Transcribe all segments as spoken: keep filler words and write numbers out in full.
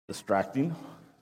distracting.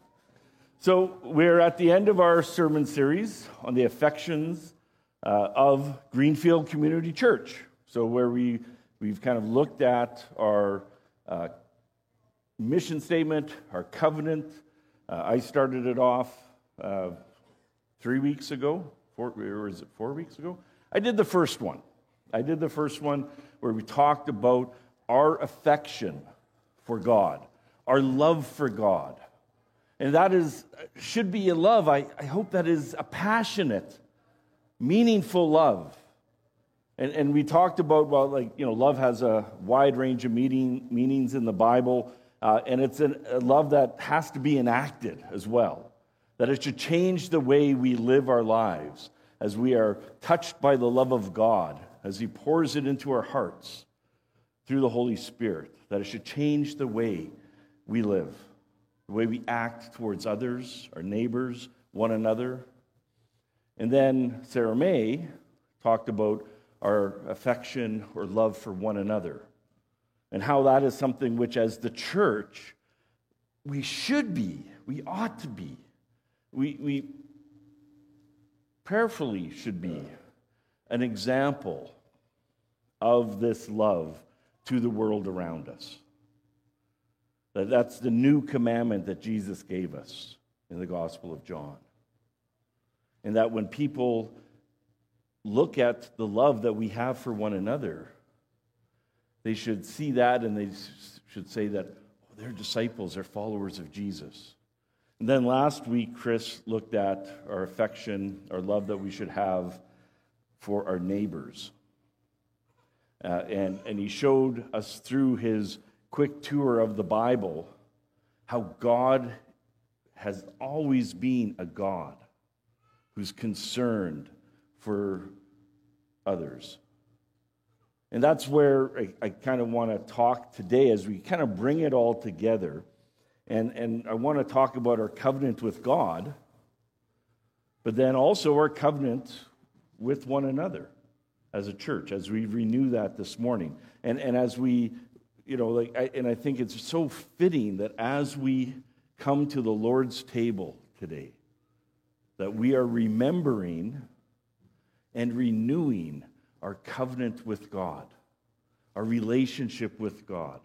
So we're at the end of our sermon series on the affections uh, of Greenfield Community Church. So where we, we've kind of looked at our uh, mission statement, our covenant. Uh, I started it off uh, three weeks ago, four, or is it four weeks ago? I did the first one. I did the first one where we talked about our affection for God, our love for God. And that is, should be a love. I, I hope that is a passionate, meaningful love. And, and we talked about, well, like, you know, love has a wide range of meaning, meanings in the Bible. Uh, and it's an, a love that has to be enacted as well. That it should change the way we live our lives as we are touched by the love of God, as He pours it into our hearts through the Holy Spirit. That it should change the way we live, the way we act towards others, our neighbors, one another. And then Sarah May talked about our affection or love for one another, and how that is something which, as the church, we should be, we ought to be, we, we prayerfully should be an example of this love to the world around us. That that's the new commandment that Jesus gave us in the Gospel of John. And that when people look at the love that we have for one another, they should see that and they should say that oh, they're disciples, they're followers of Jesus. And then last week, Chris looked at our affection, our love that we should have for our neighbors. Uh, and, and he showed us through his quick tour of the Bible how God has always been a God who's concerned for others. And that's where I, I kind of want to talk today as we kind of bring it all together. And, and I want to talk about our covenant with God, but then also our covenant with one another as a church, as we renew that this morning. And, and as we, you know, like, I, and I think it's so fitting that as we come to the Lord's table today, that we are remembering and renewing our covenant with God, our relationship with God.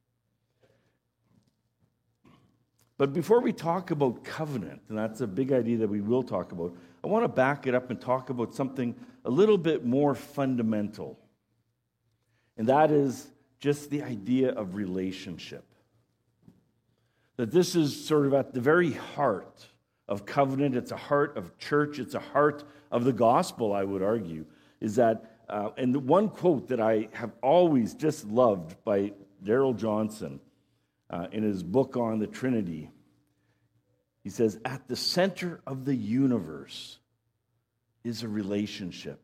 But before we talk about covenant, and that's a big idea that we will talk about, I want to back it up and talk about something a little bit more fundamental. And that is just the idea of relationship. That this is sort of at the very heart of covenant. It's a heart of church. It's a heart of the gospel, I would argue. Is that, uh, and the one quote that I have always just loved by Darrell Johnson uh, in his book on the Trinity, he says, at the center of the universe is a relationship.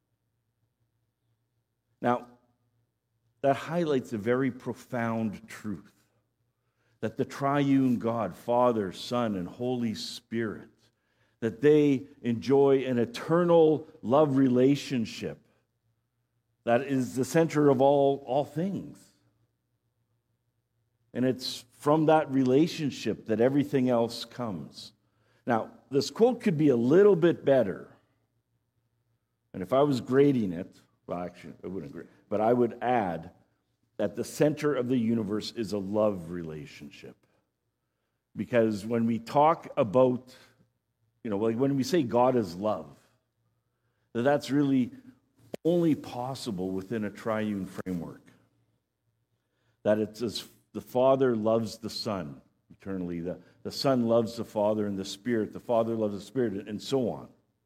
Now, that highlights a very profound truth, that the triune God, Father, Son, and Holy Spirit, that they enjoy an eternal love relationship that is the center of all, all things. And it's from that relationship that everything else comes. Now, this quote could be a little bit better. And if I was grading it, well, actually, I wouldn't grade, but I would add that the center of the universe is a love relationship. Because when we talk about, you know, like when we say God is love, that that's really only possible within a triune framework. That it's as the Father loves the Son eternally, the, the Son loves the Father and the Spirit, the Father loves the Spirit, and so on.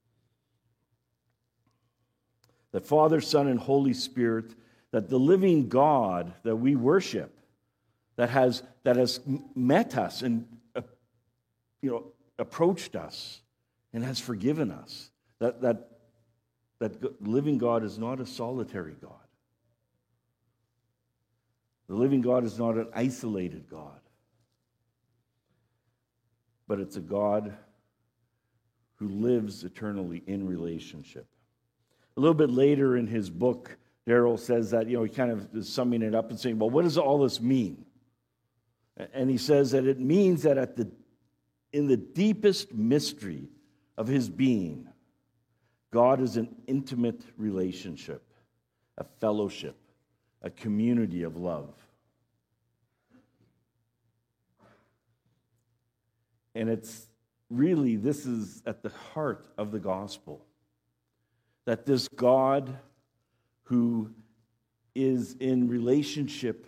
That Father, Son, and Holy Spirit, that the living God that we worship, that has that has met us and uh, you know approached us and has forgiven us. That that that living God is not a solitary God. The living God is not an isolated God, but it's a God who lives eternally in relationship. A little bit later in his book, Darrell says that, you know, he kind of is summing it up and saying, well, what does all this mean? And he says that it means that at the, in the deepest mystery of his being, God is an intimate relationship, a fellowship, a community of love. And it's really, this is at the heart of the gospel, that this God who is in relationship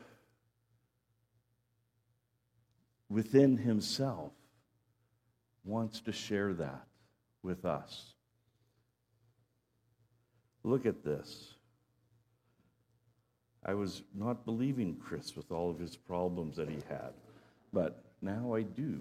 within himself wants to share that with us. Look at this. I was not believing Chris with all of his problems that he had, but now I do.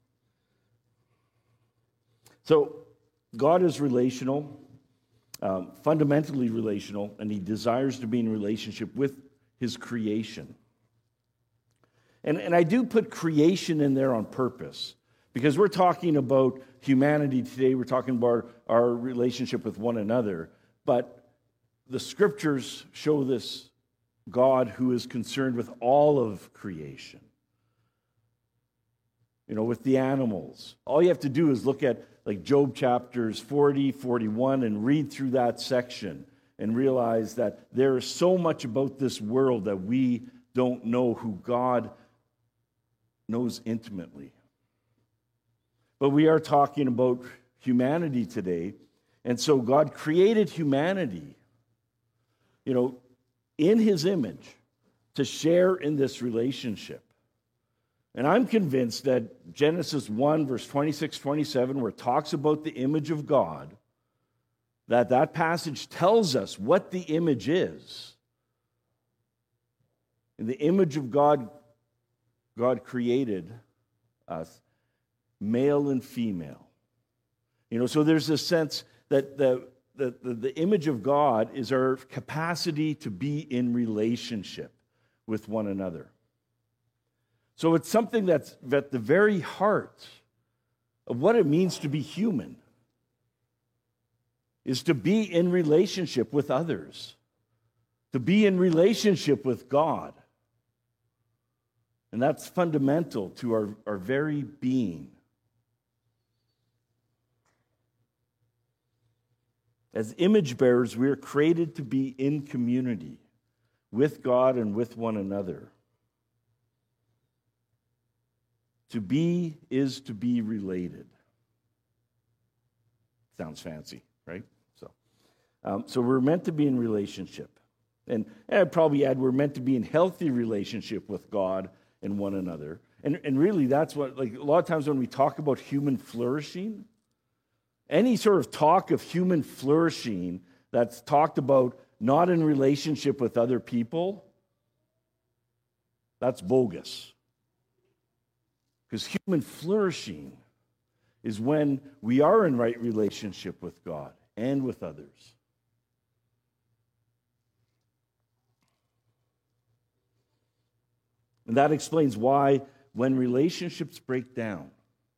So, God is relational, um, fundamentally relational, and he desires to be in relationship with his creation. And, and I do put creation in there on purpose, because we're talking about humanity today, we're talking about our relationship with one another, but the scriptures show this God who is concerned with all of creation. You know, with the animals. All you have to do is look at like Job chapters forty, forty-one, and read through that section and realize that there is so much about this world that we don't know, who God knows intimately. But we are talking about humanity today, and so God created humanity, you know, in his image to share in this relationship. And I'm convinced that Genesis one, verse twenty-six, twenty-seven, where it talks about the image of God, that that passage tells us what the image is. In the image of God, God created us, male and female. You know, so there's this sense that the, the, the, the image of God is our capacity to be in relationship with one another. So it's something that's at the very heart of what it means to be human, is to be in relationship with others, to be in relationship with God. And that's fundamental to our, our very being. As image bearers, we are created to be in community with God and with one another. To be is to be related. Sounds fancy, right? So, um, so we're meant to be in relationship. And, and I'd probably add we're meant to be in healthy relationship with God and one another. And, and really that's what, like a lot of times when we talk about human flourishing, any sort of talk of human flourishing that's talked about not in relationship with other people, that's bogus. Because human flourishing is when we are in right relationship with God and with others. And that explains why when relationships break down,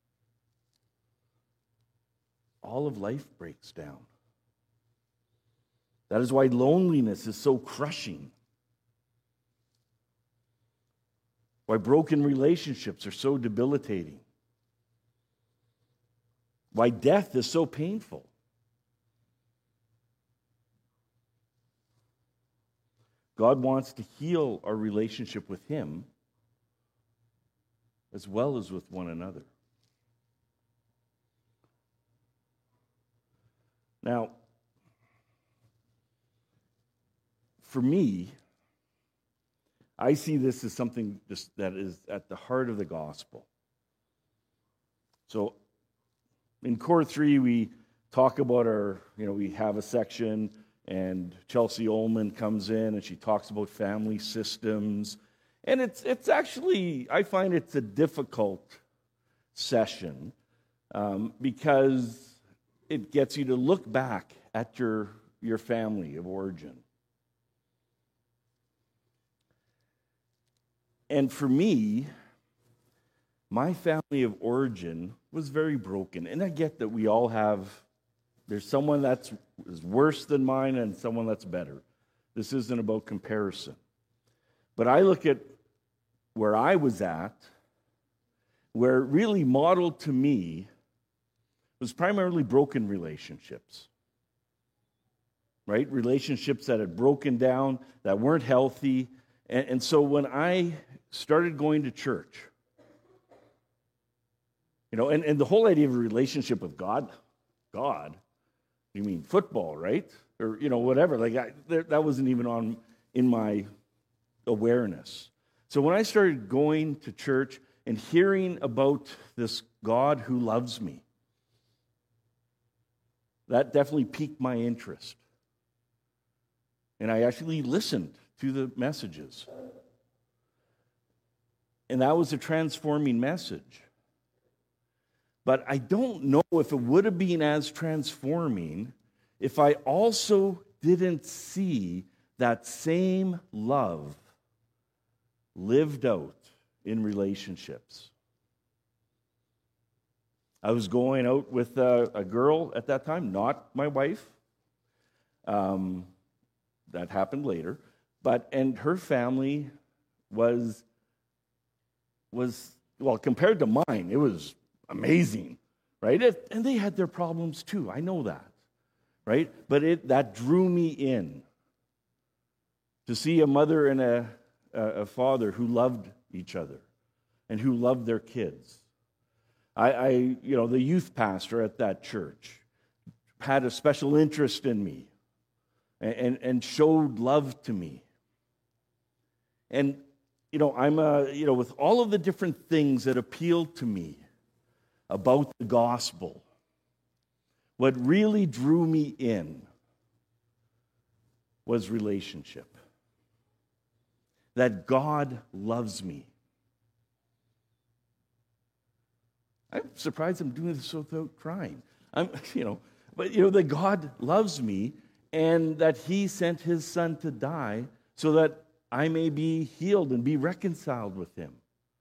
all of life breaks down. That is why loneliness is so crushing. Why broken relationships are so debilitating. Why death is so painful. God wants to heal our relationship with him as well as with one another. Now, for me, I see this as something just that is at the heart of the gospel. So, in Core three, we talk about our, you know, we have a section, and Chelsea Ullman comes in, and she talks about family systems. And it's it's actually, I find it's a difficult session um, because it gets you to look back at your, your family of origin. And for me, my family of origin was very broken. And I get that we all have, there's someone that's is worse than mine and someone that's better. This isn't about comparison. But I look at where I was at where really modeled to me was primarily broken relationships, right? Relationships that had broken down, that weren't healthy. And, and so when I started going to church, you know, and, and the whole idea of a relationship with God, God, you mean football, right? Or, you know, whatever. Like, I, there, that wasn't even on in my awareness. So when I started going to church and hearing about this God who loves me, that definitely piqued my interest. And I actually listened to the messages. And that was a transforming message. But I don't know if it would have been as transforming if I also didn't see that same love lived out in relationships. I was going out with a, a girl at that time, not my wife. Um, that happened later. But, and her family was, was, well, compared to mine, it was amazing, right? It, and they had their problems too. I know that, right? But it that drew me in to see a mother and a, a, a father who loved each other and who loved their kids. I, I, you know, the youth pastor at that church had a special interest in me and, and, and showed love to me. And, you know, I'm a, you know, with all of the different things that appealed to me about the gospel, what really drew me in was relationship. That God loves me. I'm surprised I'm doing this without crying. I'm, you know, but you know that God loves me and that He sent His Son to die so that I may be healed and be reconciled with Him.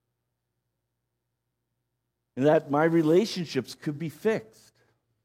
And that my relationships could be fixed.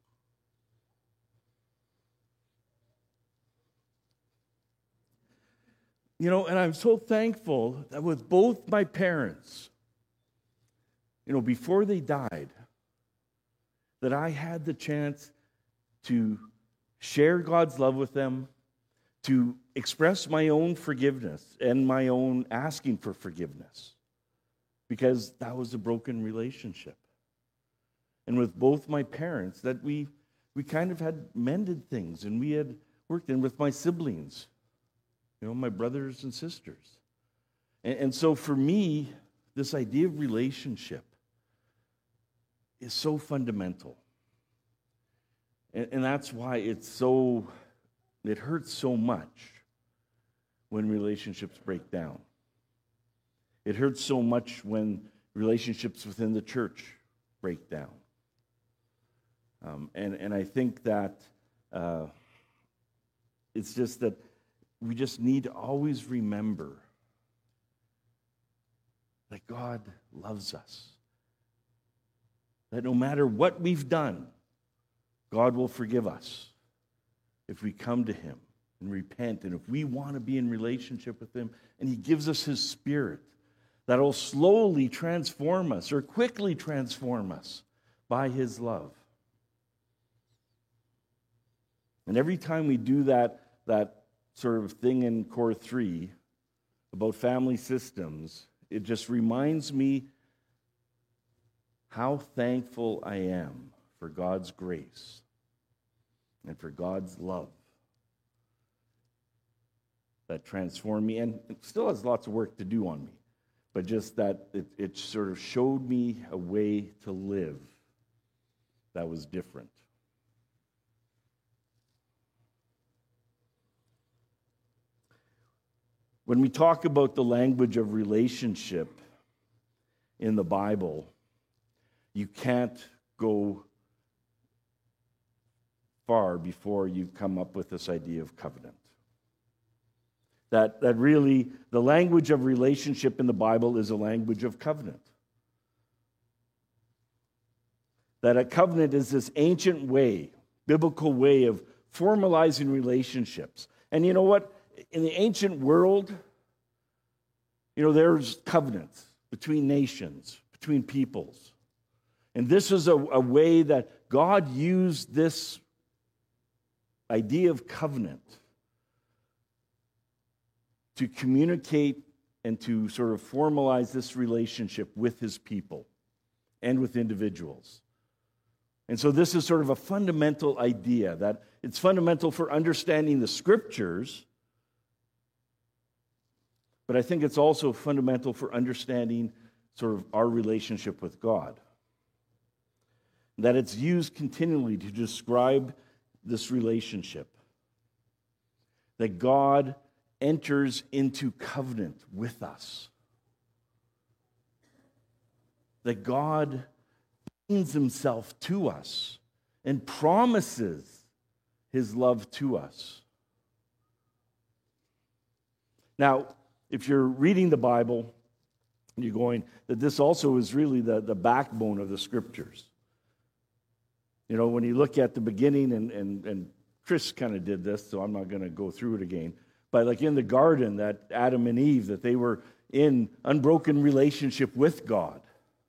You know, and I'm so thankful that with both my parents, you know, before they died, that I had the chance to share God's love with them, to express my own forgiveness and my own asking for forgiveness. Because that was a broken relationship. And with both my parents, that we we kind of had mended things, and we had worked in with my siblings, you know, my brothers and sisters. And, and so for me, this idea of relationship is so fundamental. And, and that's why it's so, it hurts so much when relationships break down. It hurts so much when relationships within the church break down. Um, and, and I think that uh, it's just that we just need to always remember that God loves us. That no matter what we've done, God will forgive us if we come to Him and repent, and if we want to be in relationship with Him, and He gives us His Spirit that will slowly transform us or quickly transform us by His love. And every time we do that, that sort of thing in Core three about family systems, it just reminds me how thankful I am for God's grace and for God's love that transformed me, and it still has lots of work to do on me. But just that it, it sort of showed me a way to live that was different. When we talk about the language of relationship in the Bible, you can't go far before you come up with this idea of covenant. That, that really, the language of relationship in the Bible is a language of covenant. That a covenant is this ancient way, biblical way of formalizing relationships. And you know what? In the ancient world, you know, there's covenants between nations, between peoples. And this is a, a way that God used this idea of covenant to communicate and to sort of formalize this relationship with his people and with individuals. And so this is sort of a fundamental idea that it's fundamental for understanding the scriptures, but I think it's also fundamental for understanding sort of our relationship with God. That it's used continually to describe this relationship. That God enters into covenant with us. That God binds himself to us and promises his love to us. Now, if you're reading the Bible, you're going, that this also is really the, the backbone of the scriptures. You know, when you look at the beginning, and, and, and Chris kind of did this, so I'm not going to go through it again, but like in the garden, that Adam and Eve, that they were in unbroken relationship with God.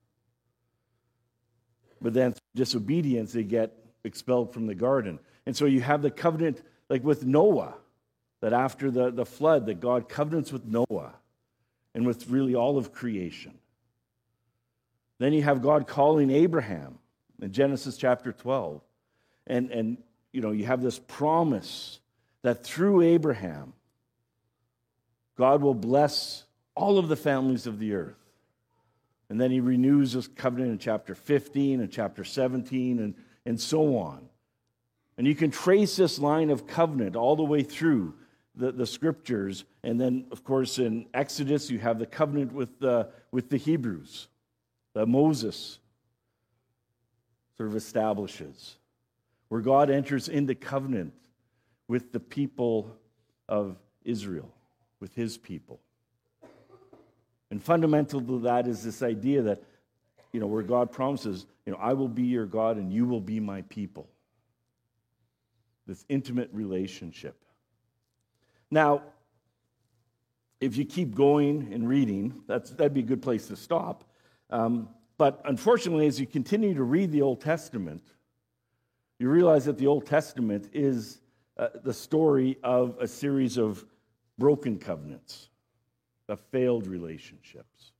But then through disobedience, they get expelled from the garden. And so you have the covenant, like with Noah, that after the, the flood, that God covenants with Noah and with really all of creation. Then you have God calling Abraham in Genesis chapter twelve. And, and you know, you have this promise that through Abraham, God will bless all of the families of the earth. And then he renews this covenant in chapter fifteen and chapter seventeen and, and so on. And you can trace this line of covenant all the way through the, the scriptures. And then, of course, in Exodus, you have the covenant with the, with the Hebrews that Moses sort of establishes, where God enters into covenant with the people of Israel, with his people. And fundamental to that is this idea that, you know, where God promises, you know, I will be your God and you will be my people. This intimate relationship. Now, if you keep going and reading, that's, that'd be a good place to stop. Um, but unfortunately, as you continue to read the Old Testament, you realize that the Old Testament is uh, the story of a series of broken covenants, of failed relationships.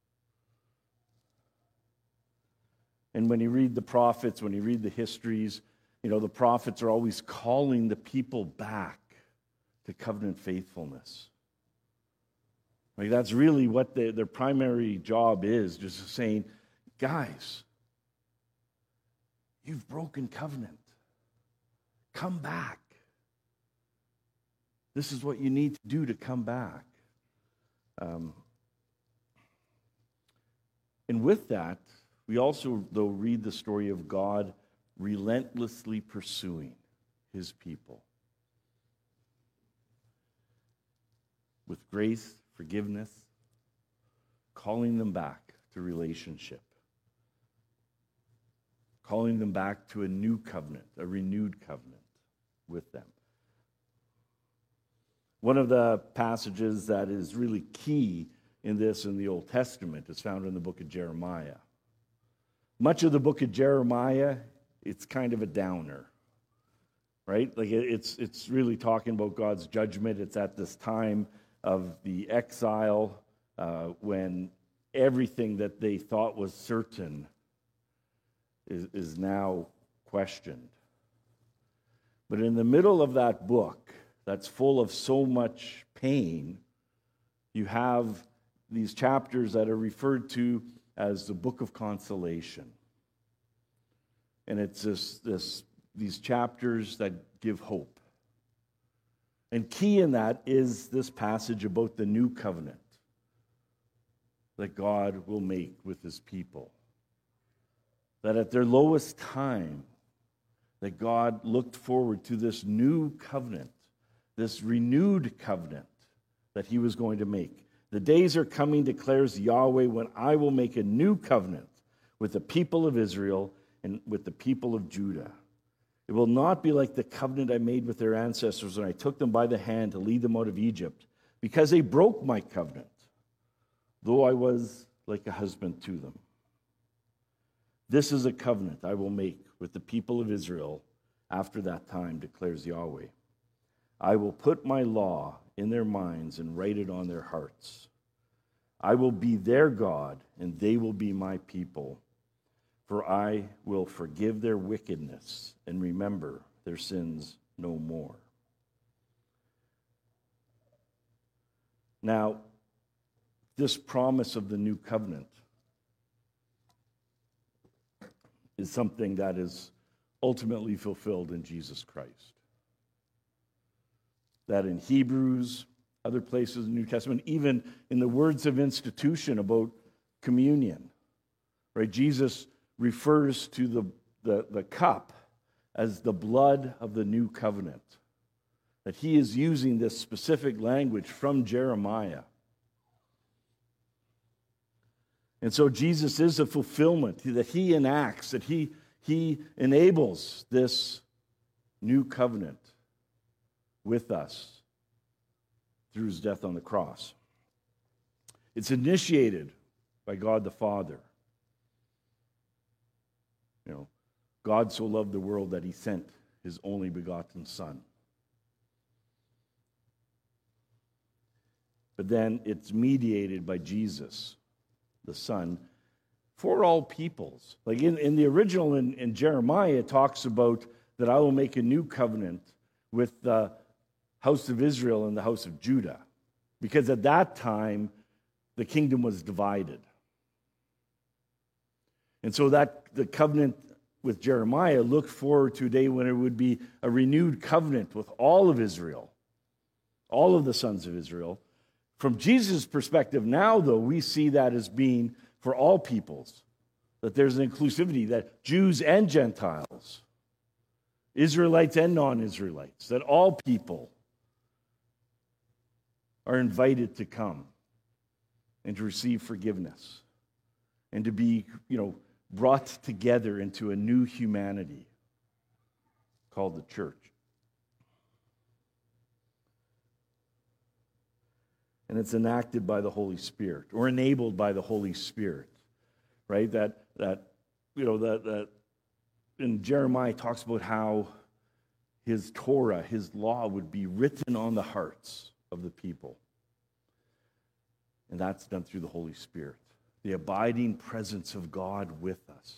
And when you read the prophets, when you read the histories, you know, the prophets are always calling the people back to covenant faithfulness. Like that's really what they, their primary job is, just saying, guys, you've broken covenant. Come back. This is what you need to do to come back. Um, and with that, we also, though, read the story of God relentlessly pursuing his people with grace, forgiveness, calling them back to relationship, calling them back to a new covenant, a renewed covenant with them. One of the passages that is really key in this in the Old Testament is found in the book of Jeremiah. Much of the book of Jeremiah, it's kind of a downer, right? Like it's it's really talking about God's judgment. It's at this time of the exile uh, when everything that they thought was certain is, is now questioned. But in the middle of that book, that's full of so much pain, you have these chapters that are referred to as the Book of Consolation. And it's this, this, these chapters that give hope. And key in that is this passage about the new covenant that God will make with his people. That at their lowest time, that God looked forward to this new covenant, this renewed covenant that he was going to make. The days are coming, declares Yahweh, when I will make a new covenant with the people of Israel and with the people of Judah. It will not be like the covenant I made with their ancestors when I took them by the hand to lead them out of Egypt, because they broke my covenant, though I was like a husband to them. This is a covenant I will make with the people of Israel after that time, declares Yahweh. I will put my law in their minds and write it on their hearts. I will be their God, and they will be my people. For I will forgive their wickedness and remember their sins no more. Now, this promise of the new covenant is something that is ultimately fulfilled in Jesus Christ. That in Hebrews, other places in the New Testament, even in the words of institution about communion, right? Jesus refers to the, the, the cup as the blood of the new covenant. That he is using this specific language from Jeremiah. And so Jesus is a fulfillment that he enacts, that he, he enables this new covenant with us through his death on the cross. It's initiated by God the Father. You know, God so loved the world that he sent his only begotten Son. But then it's mediated by Jesus, the Son, for all peoples. Like in, in the original in, in Jeremiah, it talks about that I will make a new covenant with the house of Israel and the house of Judah. Because at that time, the kingdom was divided. And so that the covenant with Jeremiah looked forward to a day when it would be a renewed covenant with all of Israel, all of the sons of Israel. From Jesus' perspective now, though, we see that as being for all peoples, that there's an inclusivity, that Jews and Gentiles, Israelites and non-Israelites, that all people are invited to come and to receive forgiveness and to be, you know, brought together into a new humanity called the church. And it's enacted by the Holy Spirit, or enabled by the Holy Spirit, right? That, that you know, that, that in Jeremiah talks about how his Torah, his law, would be written on the hearts of the people. And that's done through the Holy Spirit, the abiding presence of God with us.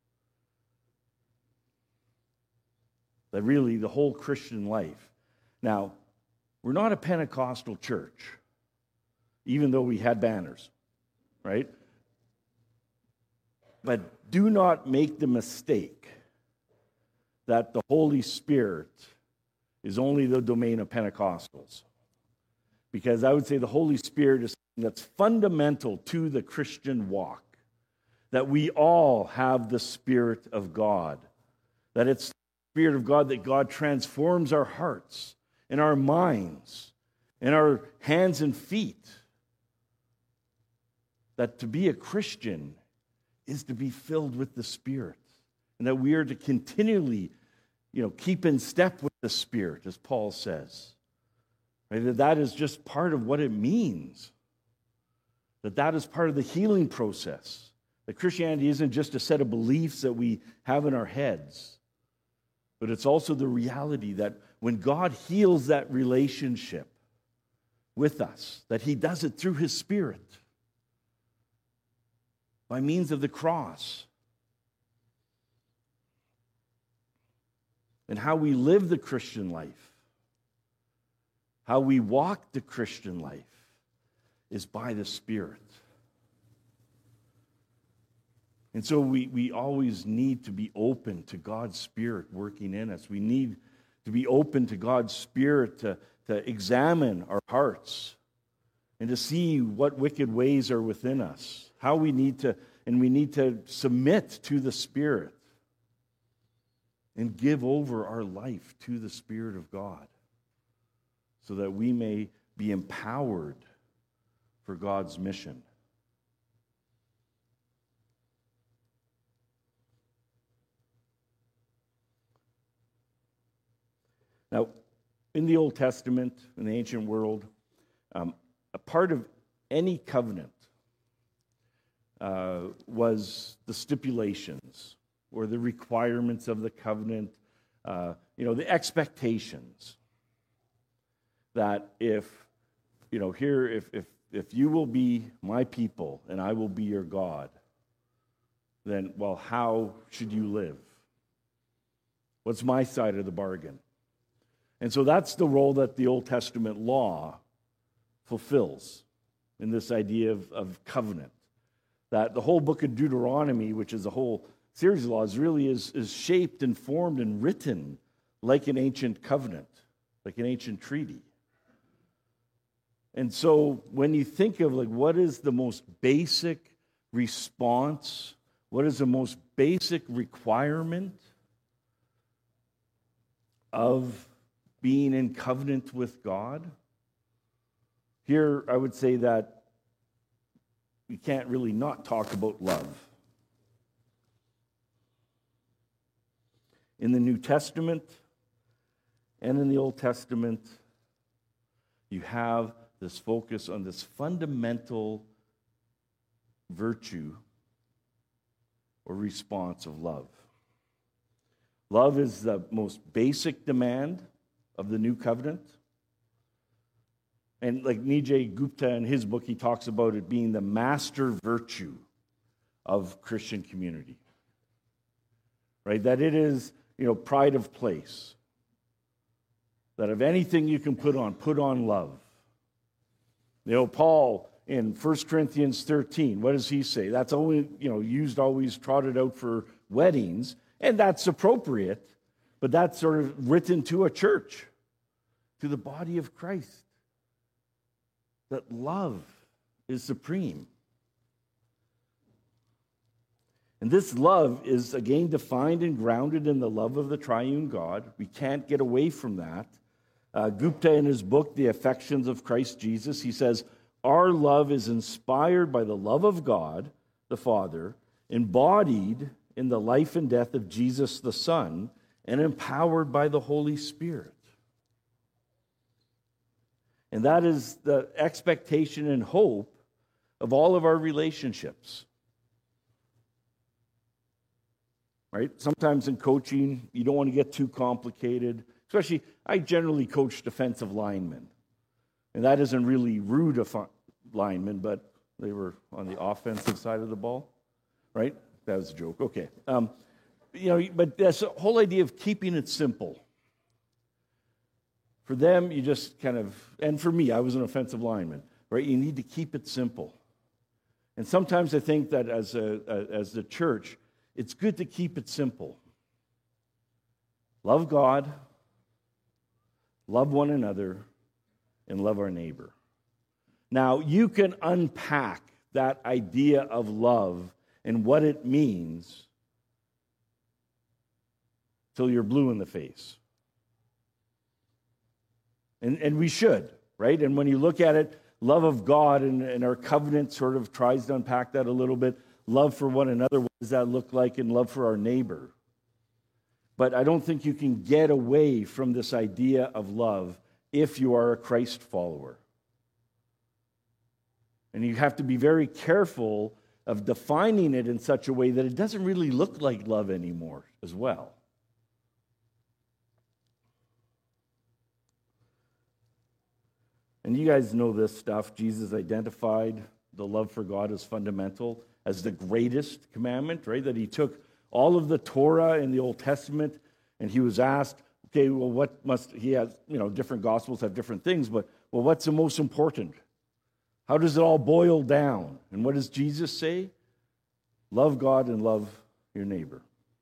That really, the whole Christian life. Now, we're not a Pentecostal church, even though we had banners, right? But do not make the mistake that the Holy Spirit is only the domain of Pentecostals. Because I would say the Holy Spirit is something that's fundamental to the Christian walk. That we all have the Spirit of God. That it's the Spirit of God that God transforms our hearts and our minds and our hands and feet. That to be a Christian is to be filled with the Spirit. And that we are to continually, you know, keep in step with the Spirit, as Paul says. Right? That that is just part of what it means. That that is part of the healing process. That Christianity isn't just a set of beliefs that we have in our heads. But it's also the reality that when God heals that relationship with us, that he does it through his Spirit. By means of the cross. And how we live the Christian life, how we walk the Christian life, is by the Spirit. And so we, we always need to be open to God's Spirit working in us. We need to be open to God's Spirit to, to examine our hearts and to see what wicked ways are within us. How we need to, and we need to submit to the Spirit and give over our life to the Spirit of God so that we may be empowered for God's mission. Now, in the Old Testament, in the ancient world, um, a part of any covenant uh, was the stipulations or the requirements of the covenant, uh, you know, the expectations that if, you know, here, if, if, if you will be my people and I will be your God, then, well, how should you live? What's my side of the bargain? And so that's the role that the Old Testament law fulfills in this idea of, of covenant. That the whole book of Deuteronomy, which is a whole series of laws, really is, is shaped and formed and written like an ancient covenant, like an ancient treaty. And so when you think of like what is the most basic response, what is the most basic requirement of being in covenant with God, here I would say that you can't really not talk about love. In the New Testament and in the Old Testament, you have this focus on this fundamental virtue or response of love. Love is the most basic demand of the new covenant. And like Nijay Gupta in his book, he talks about it being the master virtue of Christian community. Right? That it is, you know, pride of place. That of anything you can put on, put on love. You know, Paul in First Corinthians thirteen, what does he say? That's only, you know, used always trotted out for weddings, and that's appropriate, but that's sort of written to a church, to the body of Christ. That love is supreme. And this love is again defined and grounded in the love of the triune God. We can't get away from that. Uh, Gupta, in his book, The Affections of Christ Jesus, he says, our love is inspired by the love of God, the Father, embodied in the life and death of Jesus the Son, and empowered by the Holy Spirit. And that is the expectation and hope of all of our relationships. Right? Sometimes in coaching, you don't want to get too complicated. Especially, I generally coach defensive linemen. And that isn't really rude linemen, but they were on the offensive side of the ball. Right? That was a joke. Okay. Um, you know, but that's the whole idea of keeping it simple. For them, you just kind of, and for me, I was an offensive lineman, right? You need to keep it simple. And sometimes I think that as a, as the church, it's good to keep it simple. Love God, love one another, and love our neighbor. Now, you can unpack that idea of love and what it means till you're blue in the face. And, and we should, right? And when you look at it, love of God and, and our covenant sort of tries to unpack that a little bit. Love for one another, what does that look like? And love for our neighbor. But I don't think you can get away from this idea of love if you are a Christ follower. And you have to be very careful of defining it in such a way that it doesn't really look like love anymore as well. And you guys know this stuff. Jesus identified the love for God as fundamental, as the greatest commandment, right? That he took all of the Torah in the Old Testament and he was asked, okay, well, what must, he has, you know, different gospels have different things, but, well, what's the most important? How does it all boil down? And what does Jesus say? Love God and love your neighbor.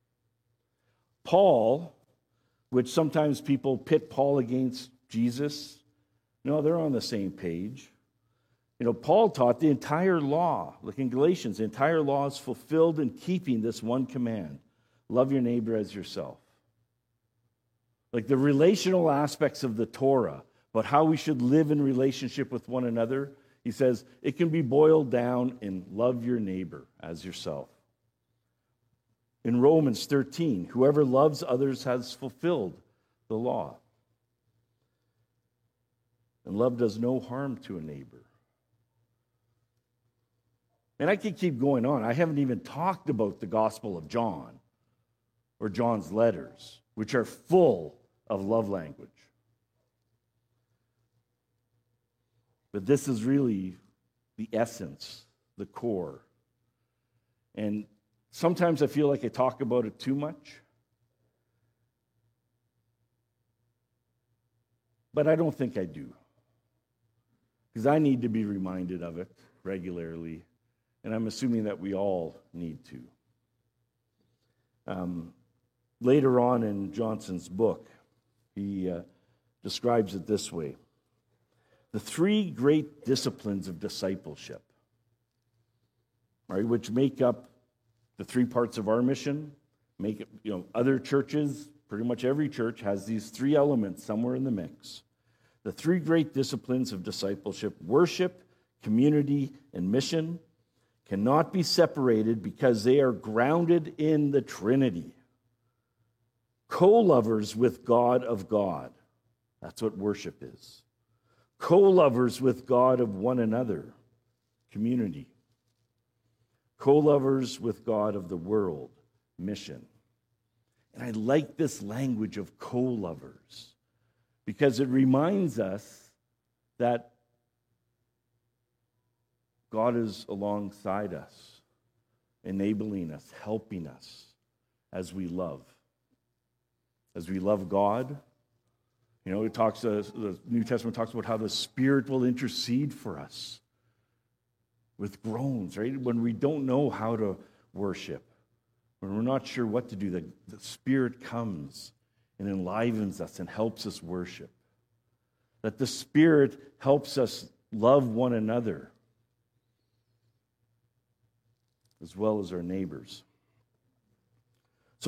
Paul, which sometimes people pit Paul against Jesus, no, they're on the same page. You know, Paul taught the entire law, like in Galatians, the entire law is fulfilled in keeping this one command. Love your neighbor as yourself. Like the relational aspects of the Torah, but how we should live in relationship with one another, he says, it can be boiled down in love your neighbor as yourself. In Romans thirteen, whoever loves others has fulfilled the law. And love does no harm to a neighbor. And I could keep going on. I haven't even talked about the Gospel of John or John's letters, which are full of love language. But this is really the essence, the core. And sometimes I feel like I talk about it too much. But I don't think I do. Because I need to be reminded of it regularly. And I'm assuming that we all need to. Um, later on in Johnson's book, he uh, describes it this way. The three great disciplines of discipleship, right, which make up the three parts of our mission, make it, you know, other churches, pretty much every church has these three elements somewhere in the mix. The three great disciplines of discipleship, worship, community, and mission, cannot be separated because they are grounded in the Trinity. Co-lovers with God of God. That's what worship is. Co-lovers with God of one another. Community. Co-lovers with God of the world. Mission. And I like this language of co-lovers because it reminds us that God is alongside us, enabling us, helping us as we love. As we love God, you know, it talks. Uh, the New Testament talks about how the Spirit will intercede for us with groans, right? When we don't know how to worship, when we're not sure what to do, the, the Spirit comes and enlivens us and helps us worship. That the Spirit helps us love one another as well as our neighbors.